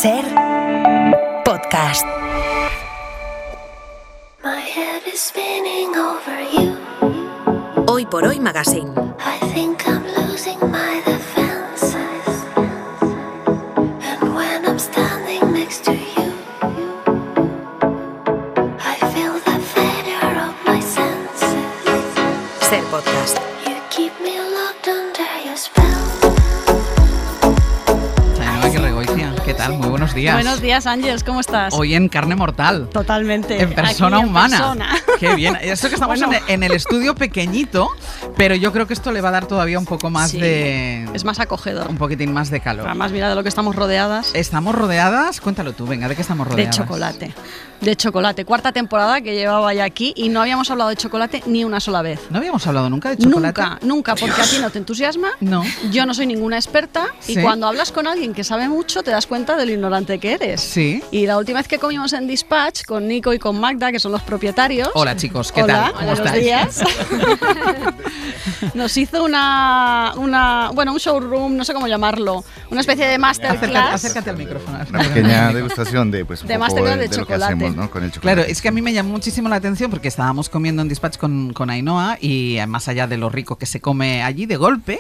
Ser podcast. Hoy por Hoy Magazine. Ser podcast. ¿Qué tal? Muy buenos días. Buenos días, Ángeles, ¿cómo estás? Hoy en Carne Mortal. Totalmente. En persona Aquí en humana. persona. Qué bien. Esto que estamos en el estudio pequeñito, pero yo creo que esto le va a dar todavía un poco más de... Es más acogedor. Un poquitín más de calor. Además, mira de lo que estamos rodeadas. Estamos rodeadas, cuéntalo tú, venga, ¿de qué estamos rodeadas? De chocolate. De chocolate. Cuarta temporada que llevaba ya aquí y no habíamos hablado de chocolate ni una sola vez. ¿No habíamos hablado nunca de chocolate? Nunca, porque a ti no te entusiasma. No. Yo no soy ninguna experta y cuando hablas con alguien que sabe mucho te das cuenta de lo ignorante que eres. Sí. Y la última vez que comimos en Dispatch con Nico y con Magda, que son los propietarios. Hola chicos, ¿qué tal? ¿Cómo buenos estáis? días. Nos hizo un showroom, no sé cómo llamarlo, una especie de masterclass. Acércate al micrófono. Una pequeña degustación de un poco masterclass de lo que chocolate. hacemos, ¿no? Con el chocolate. Claro, es que a mí me llamó muchísimo la atención porque estábamos comiendo en Dispatch con Ainhoa y más allá de lo rico que se come allí, de golpe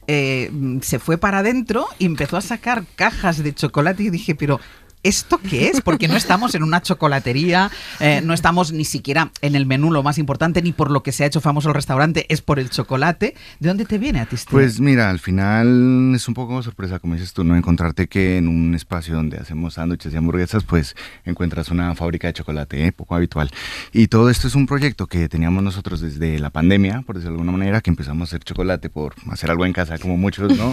se fue para adentro y empezó a sacar cajas de chocolate y dije, pero ¿esto qué es? Porque no estamos en una chocolatería, no estamos ni siquiera en el menú lo más importante, ni por lo que se ha hecho famoso el restaurante, es por el chocolate. ¿De dónde te viene a ti? Pues mira, al final es un poco sorpresa, como dices tú, ¿no? Encontrarte que en un espacio donde hacemos sándwiches y hamburguesas, pues encuentras una fábrica de chocolate, poco habitual. Y todo esto es un proyecto que teníamos nosotros desde la pandemia, por decirlo de alguna manera, que empezamos a hacer chocolate por hacer algo en casa, como muchos, ¿no?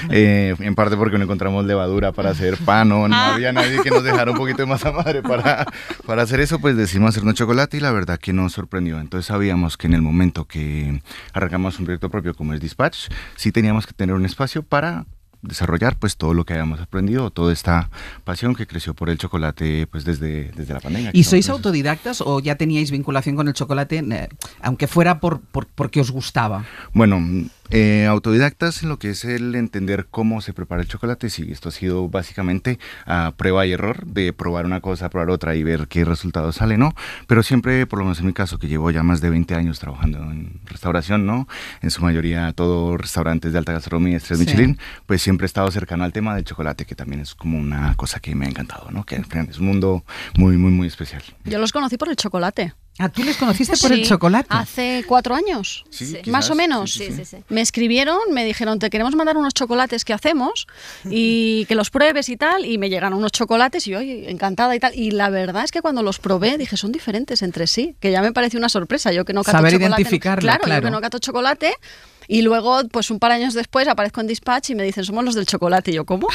En parte porque no encontramos levadura para hacer pan, no había nadie que nos dejara un poquito de masa madre para hacer eso, pues decidimos hacernos chocolate y la verdad que nos sorprendió. Entonces sabíamos que en el momento que arrancamos un proyecto propio como es Dispatch, sí teníamos que tener un espacio para desarrollar pues todo lo que habíamos aprendido, toda esta pasión que creció por el chocolate pues desde la pandemia. ¿Y sois autodidactas o ya teníais vinculación con el chocolate, aunque fuera porque os gustaba? Bueno, autodidactas en lo que es el entender cómo se prepara el chocolate, sí, esto ha sido básicamente a prueba y error, de probar una cosa, probar otra y ver qué resultado sale, ¿no? Pero siempre, por lo menos en mi caso, que llevo ya más de 20 años trabajando en restauración, ¿no? En su mayoría todos restaurantes de alta gastronomía, estrellas Michelin, pues siempre he estado cercano al tema del chocolate, que también es como una cosa que me ha encantado, ¿no? Que es un mundo muy, muy, muy especial. Yo los conocí por el chocolate. ¿Ah, tú les conociste por el chocolate? Hace 4 años, Sí, más o menos. Sí. Me escribieron, me dijeron, te queremos mandar unos chocolates que hacemos y que los pruebes y tal, y me llegaron unos chocolates y yo, encantada y tal. Y la verdad es que cuando los probé dije, son diferentes entre sí, que ya me pareció una sorpresa. Yo que no cato saber chocolate. Identificarlo, claro, yo que no cato chocolate. Y luego, pues un par de años después, aparezco en Dispatch y me dicen, somos los del chocolate. Y yo, ¿cómo?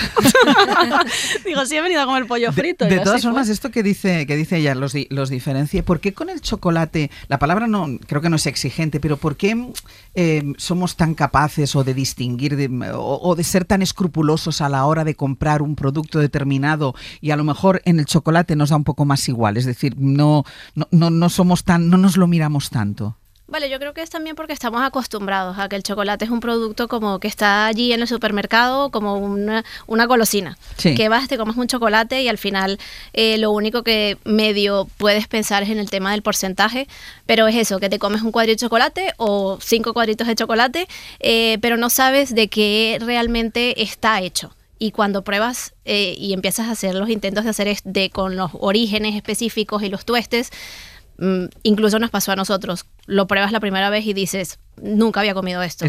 Digo, sí, he venido a comer pollo frito. De todas formas, esto que dice ella los diferencia. ¿Por qué con el chocolate, la palabra no creo que no es exigente, pero por qué somos tan capaces o de distinguir o de ser tan escrupulosos a la hora de comprar un producto determinado y a lo mejor en el chocolate nos da un poco más igual? Es decir, no somos no nos lo miramos tanto. Vale, yo creo que es también porque estamos acostumbrados a que el chocolate es un producto como que está allí en el supermercado como una golosina. Sí. Que vas, te comes un chocolate y al final lo único que medio puedes pensar es en el tema del porcentaje, pero es eso, que te comes un cuadrito de chocolate o 5 cuadritos de chocolate, pero no sabes de qué realmente está hecho. Y cuando pruebas y empiezas a hacer los intentos de hacer con los orígenes específicos y los tuestes, incluso nos pasó a nosotros. Lo pruebas la primera vez y dices, nunca había comido esto.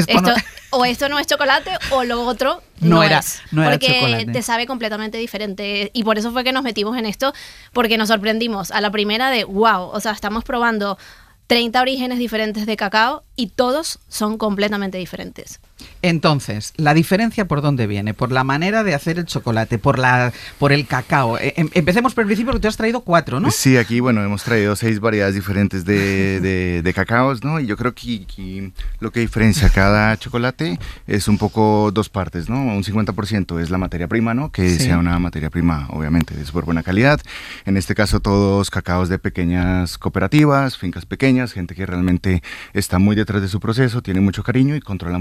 O esto no es chocolate o lo otro no era porque chocolate. Te sabe completamente diferente. Y por eso fue que nos metimos en esto, porque nos sorprendimos a la primera de wow, o sea, estamos probando 30 orígenes diferentes de cacao y todos son completamente diferentes. Entonces, ¿la diferencia por dónde viene? ¿Por la manera de hacer el chocolate? ¿Por el cacao? Empecemos por el principio, porque tú has traído 4, ¿no? Sí, aquí, bueno, hemos traído 6 variedades diferentes de cacaos, ¿no? Y yo creo que lo que diferencia cada chocolate es un poco 2 partes, ¿no? Un 50% es la materia prima, ¿no? Que sea una materia prima, obviamente, de súper buena calidad. En este caso, todos cacaos de pequeñas cooperativas, fincas pequeñas, gente que realmente está muy detrás de su proceso, tiene mucho cariño y controla muy bien lo que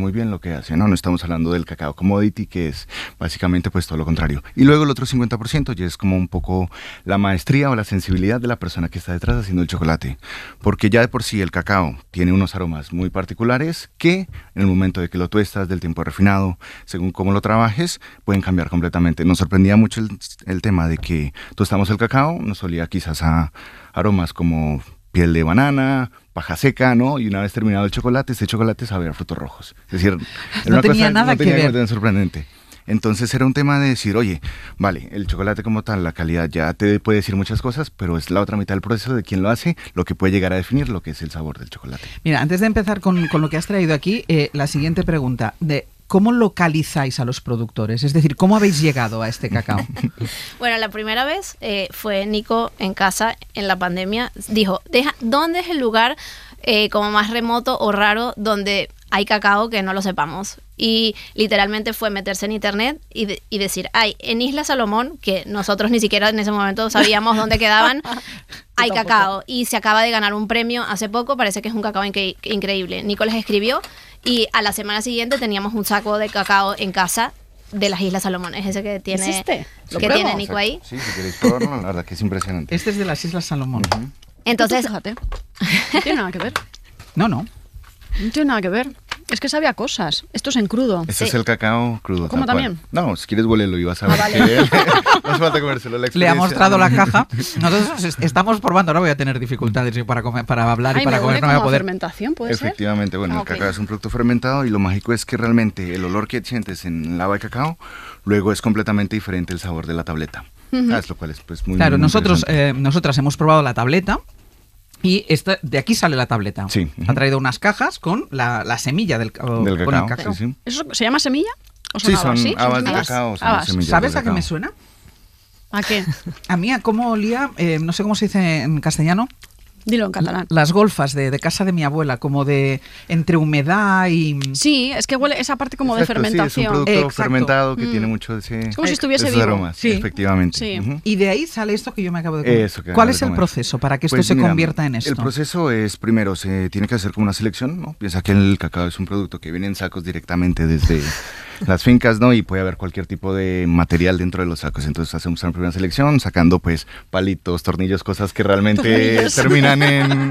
que hace, ¿no? No estamos hablando del cacao commodity, que es básicamente pues todo lo contrario. Y luego el otro 50% ya es como un poco la maestría o la sensibilidad de la persona que está detrás haciendo el chocolate. Porque ya de por sí el cacao tiene unos aromas muy particulares que en el momento de que lo tuestas, del tiempo refinado, según cómo lo trabajes, pueden cambiar completamente. Nos sorprendía mucho el tema de que tostamos el cacao, nos olía quizás a aromas como piel de banana, paja seca, ¿no? Y una vez terminado el chocolate, este chocolate sabía a frutos rojos. Es decir, era no tenía nada que ver. Tan sorprendente. Entonces era un tema de decir, oye, vale, el chocolate como tal, la calidad ya te puede decir muchas cosas, pero es la otra mitad del proceso de quién lo hace, lo que puede llegar a definir lo que es el sabor del chocolate. Mira, antes de empezar con lo que has traído aquí, la siguiente pregunta, de ¿cómo localizáis a los productores? Es decir, ¿cómo habéis llegado a este cacao? Bueno, la primera vez fue Nico en casa en la pandemia. Dijo, ¿dónde es el lugar como más remoto o raro donde hay cacao que no lo sepamos? Y literalmente fue meterse en internet y decir, en Isla Salomón, que nosotros ni siquiera en ese momento sabíamos dónde quedaban, hay cacao. Y se acaba de ganar un premio hace poco, parece que es un cacao increíble. Nico les escribió y a la semana siguiente teníamos un saco de cacao en casa de las Islas Salomón. Es ese que tiene, que tiene Nico ahí. Sí, si queréis probarlo, la verdad que es impresionante. Este es de las Islas Salomón. Entonces, fíjate, no tiene nada que ver. No. No tiene nada que ver. Es que sabe a cosas. Esto es en crudo. Este es el cacao crudo. ¿Cómo también? No, si quieres huélelo y vas a ver vale. que no hace falta comérselo. Le ha mostrado la caja. Nosotros estamos probando. Ahora voy a tener dificultades para hablar y para comer. No voy a poder. Fermentación, ¿puede ser? Efectivamente, bueno, el ok. cacao es un producto fermentado y lo mágico es que realmente el olor que sientes en el agua de cacao, luego es completamente diferente el sabor de la tableta. Lo cual es pues muy Claro, muy nosotros, interesante. nosotras hemos probado la tableta. Y de aquí sale la tableta. Sí. Ha traído unas cajas con la semilla del Del con el cacao, sí. ¿Eso se llama semilla? ¿O Sí, habas? son habas de semillas? cacao, son Habas. semillas ¿Sabes de a qué me cacao. suena? ¿A qué? A mí a cómo olía, no sé cómo se dice en castellano, Dilo en catalán. las golfas de casa de mi abuela, como de entre humedad y... Sí, es que huele esa parte como Exacto, de fermentación. Sí, es un producto Exacto. fermentado que tiene mucho de ese, Es como si estuviese esos vivo. aromas. Sí. Efectivamente. Sí. Ujú. Y de ahí sale esto que yo me acabo de comer. Eso que ¿Cuál acabo es de el comer. proceso para que esto Pues se mira, convierta en esto? El proceso es, primero, se tiene que hacer como una selección, ¿no? Piensa que el cacao es un producto que viene en sacos directamente desde las fincas, ¿no? Y puede haber cualquier tipo de material dentro de los sacos. Entonces hacemos una primera selección, sacando pues palitos, tornillos, cosas que realmente Tornillos. terminan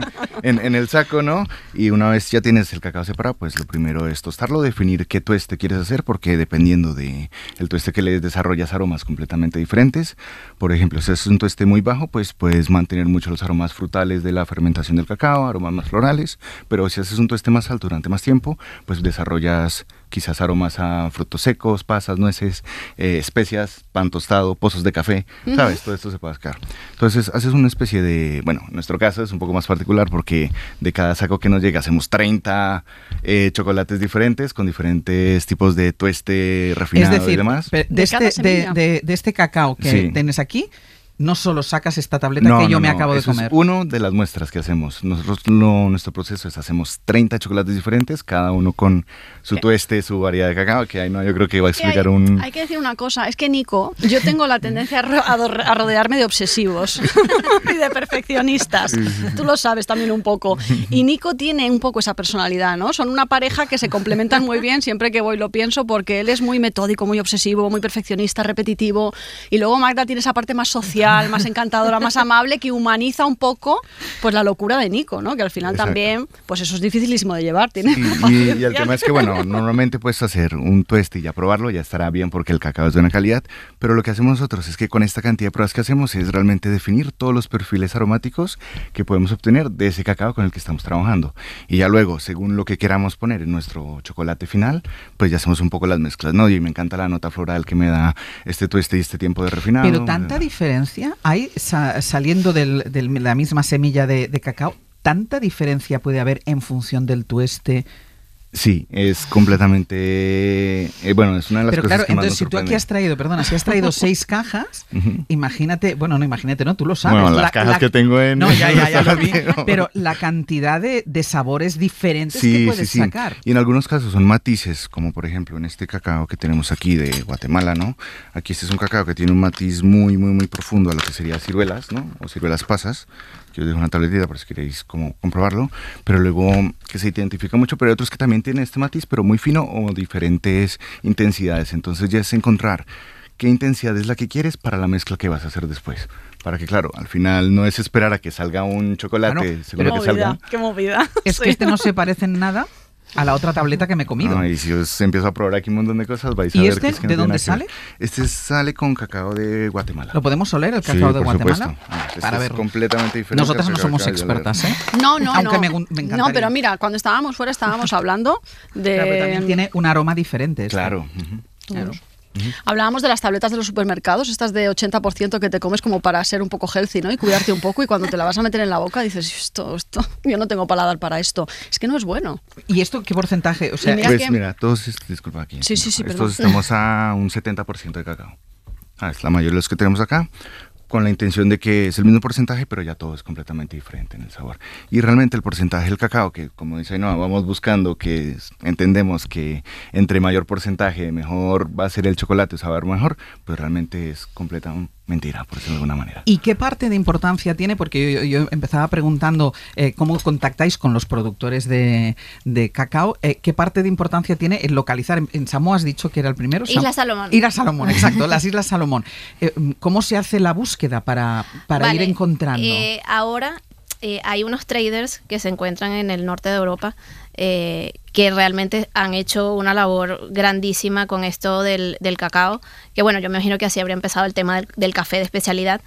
en el saco, ¿no? Y una vez ya tienes el cacao separado, pues lo primero es tostarlo, definir qué tueste quieres hacer, porque dependiendo de el tueste que le desarrollas aromas completamente diferentes. Por ejemplo, si es un tueste muy bajo, pues puedes mantener mucho los aromas frutales de la fermentación del cacao, aromas más florales, pero si haces un tueste más alto durante más tiempo, pues desarrollas quizás aromas a frutos secos, pasas, nueces, especias, pan tostado, pozos de café, ¿sabes? Todo esto se puede sacar. Entonces haces una especie de, bueno, en nuestro caso es un poco más particular porque de cada saco que nos llega hacemos 30 chocolates diferentes con diferentes tipos de tueste refinado Es decir, y demás. De cada semilla. de este cacao que Sí. tienes aquí, no solo sacas esta tableta que yo me acabo de eso comer. Es uno de las muestras que hacemos. Nuestro proceso es hacemos 30 chocolates diferentes, cada uno con su tueste, su variedad de cacao, que ahí no, yo creo que va a Es que explicar hay, hay que decir una cosa, es que Nico, yo tengo la tendencia a rodearme de obsesivos y de perfeccionistas. Tú lo sabes también un poco. Y Nico tiene un poco esa personalidad, ¿no? Son una pareja que se complementan muy bien, siempre que voy lo pienso, porque él es muy metódico, muy obsesivo, muy perfeccionista, repetitivo. Y luego Magda tiene esa parte más social, más encantadora, más amable, que humaniza un poco pues la locura de Nico, ¿no? Que al final Exacto. también, pues eso es dificilísimo de llevar. Tiene Sí, y el tema es que, bueno, normalmente puedes hacer un tueste y ya probarlo, ya estará bien porque el cacao es de buena calidad, pero lo que hacemos nosotros es que con esta cantidad de pruebas que hacemos es realmente definir todos los perfiles aromáticos que podemos obtener de ese cacao con el que estamos trabajando. Y ya luego, según lo que queramos poner en nuestro chocolate final, pues ya hacemos un poco las mezclas, ¿no? Y me encanta la nota floral que me da este tueste y este tiempo de refinado. Pero tanta diferencia hay saliendo de la misma semilla de cacao, tanta diferencia puede haber en función del tueste. Sí, es completamente... bueno, es una de las Pero cosas claro, que más entonces nos si tú aquí sorprende. has traído, perdona, si has traído 6 cajas, Ujú. imagínate, bueno, no imagínate, no, tú lo sabes. Bueno, las cajas que tengo en... No, ya lo vi, pero- pero la cantidad de sabores diferentes que puedes sacar. Y en algunos casos son matices, como por ejemplo en este cacao que tenemos aquí de Guatemala, ¿no? Aquí este es un cacao que tiene un matiz muy, muy, muy profundo a lo que sería ciruelas, ¿no? O ciruelas pasas, que os dejo una tabletita por si queréis como comprobarlo, pero luego que se identifica mucho, pero hay otros que también también tiene este matiz, pero muy fino o diferentes intensidades. Entonces ya es encontrar qué intensidad es la que quieres para la mezcla que vas a hacer después. Para que, claro, al final no es esperar a que salga un chocolate, seguro que salga. Qué movida. Es que este no se parece en nada a la otra tableta que me he comido. Y si os empiezo a probar aquí un montón de cosas, vais a ¿Y ver este que es que no de tiene dónde nada que ver. sale? Este sale con cacao de Guatemala. ¿Lo podemos oler, el Sí, cacao de por Guatemala? supuesto. Este Para es ver. completamente diferente. Nosotras al no cacao somos que acabas de expertas, ¿eh? No, Aunque me encantaría. encantaría. No, pero mira, cuando estábamos fuera estábamos hablando de... Claro, pero también tiene un aroma diferente. este. Claro. Claro. Hablábamos de las tabletas de los supermercados, estas de 80% que te comes como para ser un poco healthy, ¿no? Y cuidarte un poco, y cuando te la vas a meter en la boca dices, esto, yo no tengo paladar para esto. Es que no es bueno. ¿Y esto qué porcentaje? O sea, Y mira Pues que- mira, todos, disculpa aquí. Sí, perdón. Estos estamos a un 70% de cacao. Es la mayoría de los que tenemos acá, con la intención de que es el mismo porcentaje, pero ya todo es completamente diferente en el sabor. Y realmente el porcentaje del cacao, que como dice Ainhoa, vamos buscando entendemos que entre mayor porcentaje, mejor va a ser el chocolate, saber mejor, pues realmente es completa mentira, por decirlo de alguna manera. ¿y qué parte de importancia tiene? Porque yo empezaba preguntando cómo contactáis con los productores de cacao. ¿Qué parte de importancia tiene el localizar? En Samoa has dicho que era el primero. Islas Salomón. Islas Salomón, exacto, las Islas Salomón. ¿Cómo se hace la búsqueda para Vale, ir encontrando? Ahora hay unos traders que se encuentran en el norte de Europa que realmente han hecho una labor grandísima con esto del cacao, que bueno, yo me imagino que así habría empezado el tema del café de especialidad,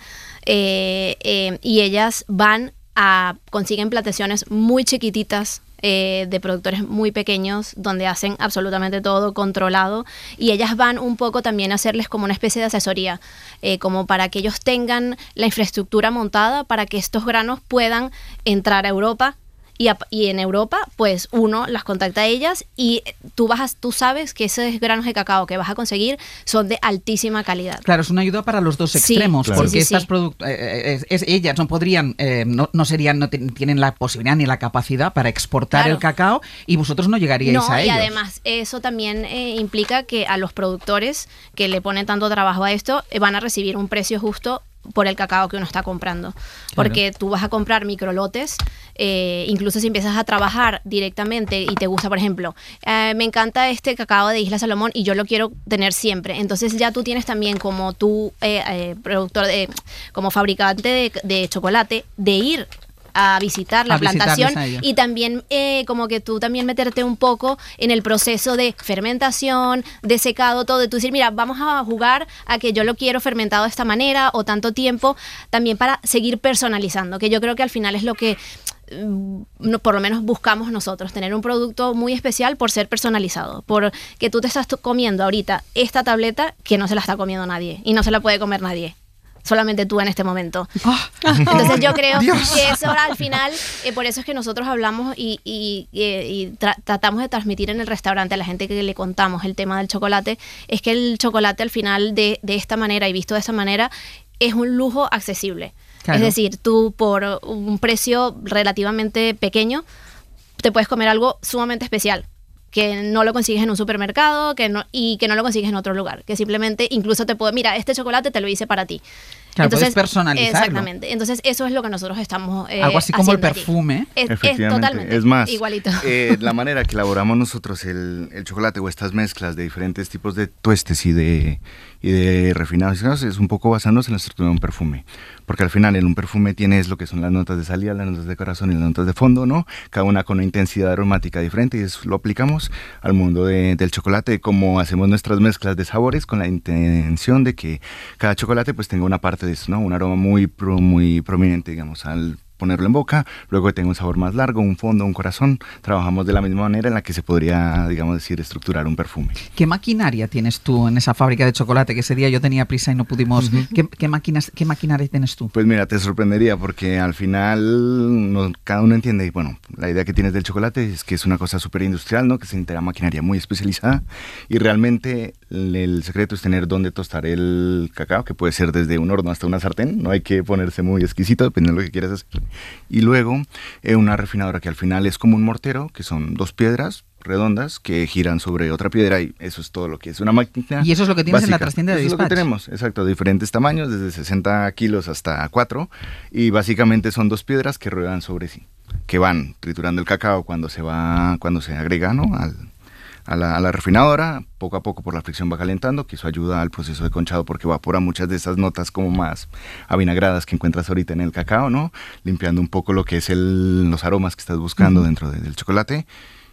y ellas consiguen plantaciones muy chiquititas, de productores muy pequeños, donde hacen absolutamente todo controlado, y ellas van un poco también a hacerles como una especie de asesoría, como para que ellos tengan la infraestructura montada para que estos granos puedan entrar a Europa. Y en Europa, pues uno las contacta a ellas, y tú sabes que esos granos de cacao que vas a conseguir son de altísima calidad. Claro, es una ayuda para los dos Sí, extremos, claro. porque sí. estas ellas no podrían, no tienen la posibilidad ni la capacidad para exportar Claro. el cacao, y vosotros no llegaríais No, a y ellos. además eso también implica que a los productores que le ponen tanto trabajo a esto van a recibir un precio justo por el cacao que uno está comprando, porque tú vas a comprar microlotes, incluso si empiezas a trabajar directamente y te gusta, por ejemplo, me encanta este cacao de Isla Salomón y yo lo quiero tener siempre, entonces ya tú tienes también como tú productor, como fabricante de chocolate, de ir a visitar la A visitarles plantación, a ellos. y también como que tú también meterte un poco en el proceso de fermentación, de secado, todo, de tú decir, mira, vamos a jugar a que yo lo quiero fermentado de esta manera o tanto tiempo, también para seguir personalizando, que yo creo que al final es lo que por lo menos buscamos nosotros, tener un producto muy especial por ser personalizado, porque tú te estás comiendo ahorita esta tableta que no se la está comiendo nadie y no se la puede comer nadie. Solamente tú en este momento. Entonces yo creo que eso ahora al final, por eso es que nosotros hablamos y tratamos de transmitir en el restaurante a la gente que le contamos el tema del chocolate, es que el chocolate al final de esta manera y visto de esta manera es un lujo accesible. Claro. Es decir, tú por un precio relativamente pequeño te puedes comer algo sumamente especial, que no lo consigues en un supermercado, y que no lo consigues en otro lugar, que simplemente incluso mira, este chocolate te lo hice para ti. Claro, puedes personalizarlo. Exactamente. Entonces eso es lo que nosotros estamos algo así como el haciendo allí. perfume. Es Efectivamente. totalmente. Es más, igualito. La manera que elaboramos nosotros el chocolate o estas mezclas de diferentes tipos de tuestes y de refinados es un poco basándonos en la estructura de un perfume, porque al final en un perfume tienes lo que son las notas de salida, las notas de corazón y las notas de fondo, ¿no? Cada una con una intensidad aromática diferente, y eso lo aplicamos al mundo del chocolate, como hacemos nuestras mezclas de sabores con la intención de que cada chocolate pues tenga una parte de eso, ¿no? Un aroma muy prominente, digamos, al ponerlo en boca, luego que tenga un sabor más largo, un fondo, un corazón. Trabajamos de la misma manera en la que se podría, digamos decir, estructurar un perfume. ¿Qué maquinaria tienes tú en esa fábrica de chocolate? Que ese día yo tenía prisa y no pudimos. ¿Qué maquinaria tienes tú? Pues mira, te sorprendería porque al final cada uno entiende, bueno, la idea que tienes del chocolate es que es una cosa súper industrial, ¿no? Que se necesita maquinaria muy especializada, y realmente el secreto es tener dónde tostar el cacao, que puede ser desde un horno hasta una sartén, no hay que ponerse muy exquisito dependiendo de lo que quieras hacer. Y luego una refinadora que al final es como un mortero, que son dos piedras redondas que giran sobre otra piedra, y eso es todo lo que es una máquina. Y eso es lo que tienes en la básica. trastienda de Eso es lo que Dispatch. tenemos, exacto, de diferentes tamaños, desde 60 kilos hasta 4, y básicamente son dos piedras que ruedan sobre sí. que van triturando el cacao cuando se agrega, ¿no? a la refinadora, poco a poco por la fricción va calentando, que eso ayuda al proceso de conchado porque evapora muchas de esas notas como más avinagradas que encuentras ahorita en el cacao, ¿no? Limpiando un poco lo que es los aromas que estás buscando dentro del chocolate.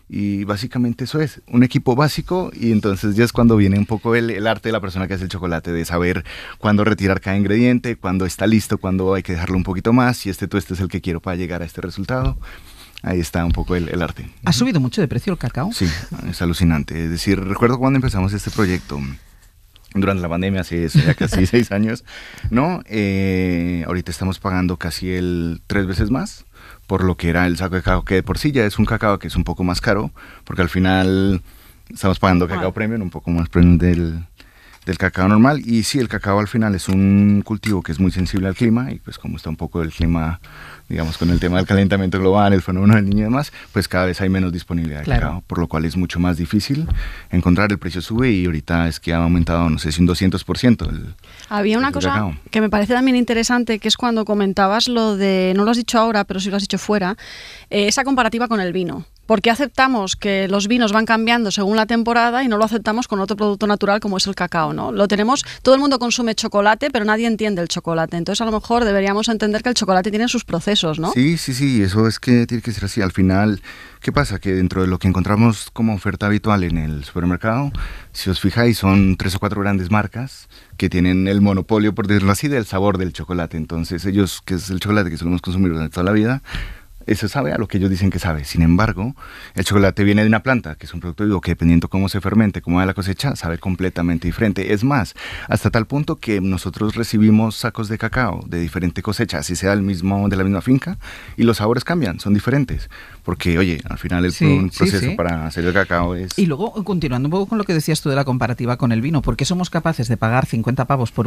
Y básicamente eso es, un equipo básico, y entonces ya es cuando viene un poco el arte de la persona que hace el chocolate, de saber cuándo retirar cada ingrediente, cuándo está listo, cuándo hay que dejarlo un poquito más, si este tueste es el que quiero para llegar a este resultado. Ahí está un poco el arte. ¿Ha subido mucho de precio el cacao? Sí, es alucinante. Es decir, recuerdo cuando empezamos este proyecto, durante la pandemia, hace ya casi 6 años, ¿no? Ahorita estamos pagando casi 3 veces más por lo que era el saco de cacao, que de por sí ya es un cacao que es un poco más caro, porque al final estamos pagando cacao premium, un poco más premium del cacao normal. Y sí, el cacao al final es un cultivo que es muy sensible al clima, y pues como está un poco el clima, digamos, con el tema del calentamiento global, el fenómeno del Niño y demás, pues cada vez hay menos disponibilidad de cacao, por lo cual es mucho más difícil encontrar, el precio sube, y ahorita es que ha aumentado, no sé si un 200%. Había una cosa cacao que me parece también interesante, que es cuando comentabas lo de, no lo has dicho ahora, pero sí lo has dicho fuera, esa comparativa con el vino. ¿Por qué aceptamos que los vinos van cambiando según la temporada y no lo aceptamos con otro producto natural como es el cacao, ¿no? Lo tenemos, todo el mundo consume chocolate, pero nadie entiende el chocolate. Entonces, a lo mejor deberíamos entender que el chocolate tiene sus procesos, ¿no? Sí, eso es que tiene que ser así. Al final, ¿qué pasa? Que dentro de lo que encontramos como oferta habitual en el supermercado, si os fijáis, son 3 o 4 grandes marcas que tienen el monopolio, por decirlo así, del sabor del chocolate. Entonces, ellos, que es el chocolate que solemos consumir durante toda la vida, eso sabe a lo que ellos dicen que sabe. Sin embargo, el chocolate viene de una planta, que es un producto vivo, que dependiendo cómo se fermente, cómo va la cosecha, sabe completamente diferente. Es más, hasta tal punto que nosotros recibimos sacos de cacao de diferente cosecha, así sea de la misma finca, y los sabores cambian, son diferentes. Porque, oye, al final el proceso para hacer el cacao es... Y luego, continuando un poco con lo que decías tú de la comparativa con el vino, ¿por qué somos capaces de pagar 50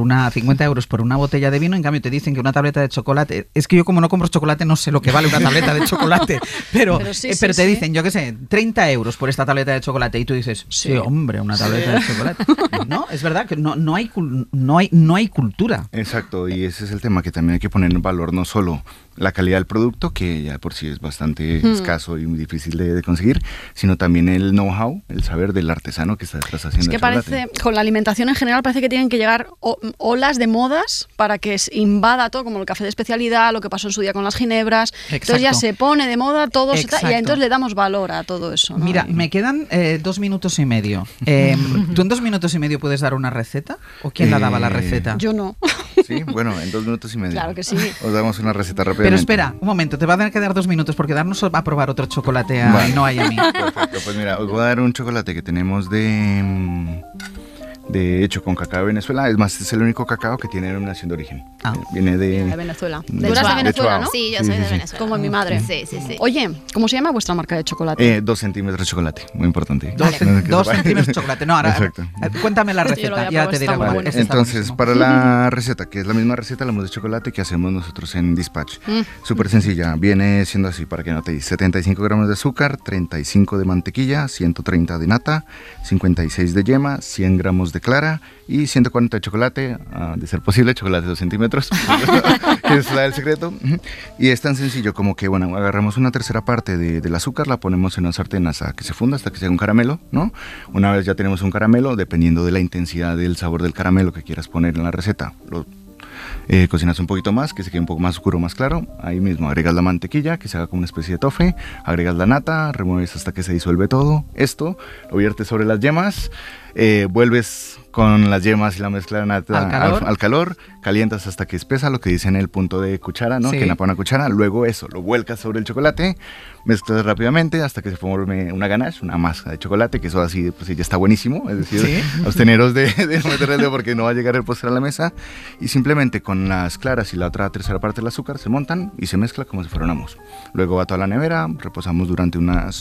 euros por una botella de vino? En cambio, te dicen que una tableta de chocolate... Es que yo, como no compro chocolate, no sé lo que vale una tableta de chocolate, pero te dicen, yo qué sé, 30 euros por esta tableta de chocolate, y tú dices, sí, hombre, una tableta de chocolate. No, es verdad que no hay cultura. Exacto, y ese es el tema, que también hay que poner en valor no solo la calidad del producto, que ya por sí es bastante escaso y muy difícil de conseguir, sino también el know-how, el saber del artesano que está detrás haciendo el chocolate. Parece, con la alimentación en general, parece que tienen que llegar olas de modas para que invada todo, como el café de especialidad, lo que pasó en su día con las ginebras. Exacto. Entonces ya se pone de moda todo, y entonces le damos valor a todo eso, ¿no? Mira, me quedan 2 minutos y medio. ¿Tú en 2 minutos y medio puedes dar una receta? ¿O quién la daba la receta? Yo no. Sí, bueno, en 2 minutos y medio. Claro que sí. Os damos una receta rápidamente. Pero espera, un momento, te va a tener que dar 2 minutos, porque darnos va a probar otro chocolate a Ainhoa y a mí. Perfecto, pues mira, os voy a dar un chocolate que tenemos de hecho con cacao de Venezuela. Es más, es el único cacao que tiene denominación de origen. Viene de Venezuela. Tú eres de Venezuela, ¿no? Sí, yo soy de Venezuela. Como mi madre. Sí. Oye, ¿cómo se llama vuestra marca de chocolate? 2 centímetros de chocolate, muy importante. 2 centímetros de chocolate. No, ahora, cuéntame la receta, ya te diré. Vale, entonces, para la receta, que es la misma receta, la mousse de chocolate que hacemos nosotros en Dispatch. Súper sencilla, viene siendo así, para que notéis: 75 gramos de azúcar, 35 de mantequilla, 130 de nata, 56 de yema, 100 gramos de clara y 140 de chocolate, de ser posible, chocolate de 2 centímetros, que es el secreto. Y es tan sencillo como que, bueno, agarramos una tercera parte del azúcar, la ponemos en una sartén hasta que se funda, hasta que sea un caramelo, ¿no? Una vez ya tenemos un caramelo, dependiendo de la intensidad del sabor del caramelo que quieras poner en la receta, lo cocinas un poquito más, que se quede un poco más oscuro, más claro. Ahí mismo agregas la mantequilla, que se haga como una especie de tofe, agregas la nata, remueves hasta que se disuelve todo. Esto lo viertes sobre las yemas, vuelves con las yemas y la mezcla de nata al calor, calientas hasta que espesa, lo que dicen el punto de cuchara, ¿no? Sí. Que napa una cuchara, luego eso, lo vuelcas sobre el chocolate, mezclas rápidamente hasta que se forme una ganache, una masa de chocolate, que eso así pues ya está buenísimo, es decir, absteneros de no meterle el dedo porque no va a llegar el postre a la mesa, y simplemente con las claras y la otra tercera parte del azúcar se montan y se mezcla como si fuera una mousse. Luego va toda la nevera, reposamos durante unas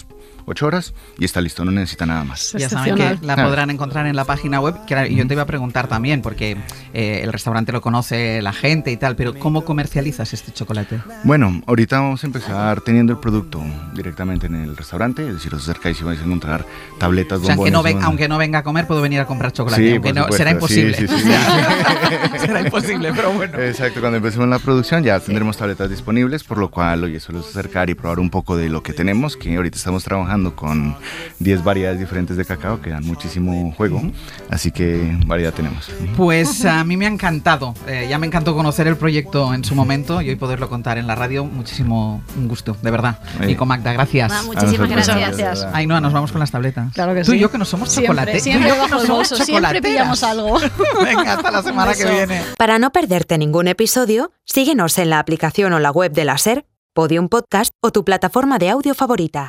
8 horas y está listo, no necesita nada más. Ya saben que la Claro. podrán encontrar en la página web. Que yo te iba a preguntar también, porque el restaurante lo conoce la gente y tal, pero ¿cómo comercializas este chocolate? Bueno, ahorita vamos a empezar teniendo el producto directamente en el restaurante, es decir, os acercáis y vais a encontrar tabletas, O sea, bombones. aunque no venga a comer, puedo venir a comprar chocolate. Sí, aunque por no, supuesto. será imposible. Sí, sí, sí. Será imposible, pero bueno. Exacto, cuando empecemos la producción ya tendremos tabletas disponibles, por lo cual, oye, solo es acercar y probar un poco de lo que tenemos, que ahorita estamos trabajando con 10 variedades diferentes de cacao que dan muchísimo juego, así que variedad tenemos. Pues a mí me ha encantado. Ya me encantó conocer el proyecto en su momento y hoy poderlo contar en la radio. Muchísimo un gusto, de verdad. Nico, Magda, gracias. Muchísimas nosotros, gracias. Ainhoa, nos vamos con las tabletas. Claro que Tú sí. y yo que no somos chocolate. Siempre Tú y yo que bajo no el somos bolso, siempre chocolateras. pillamos algo. Venga, hasta la semana que beso. viene. Para no perderte ningún episodio, síguenos en la aplicación o la web de la SER, Podium Podcast o tu plataforma de audio favorita.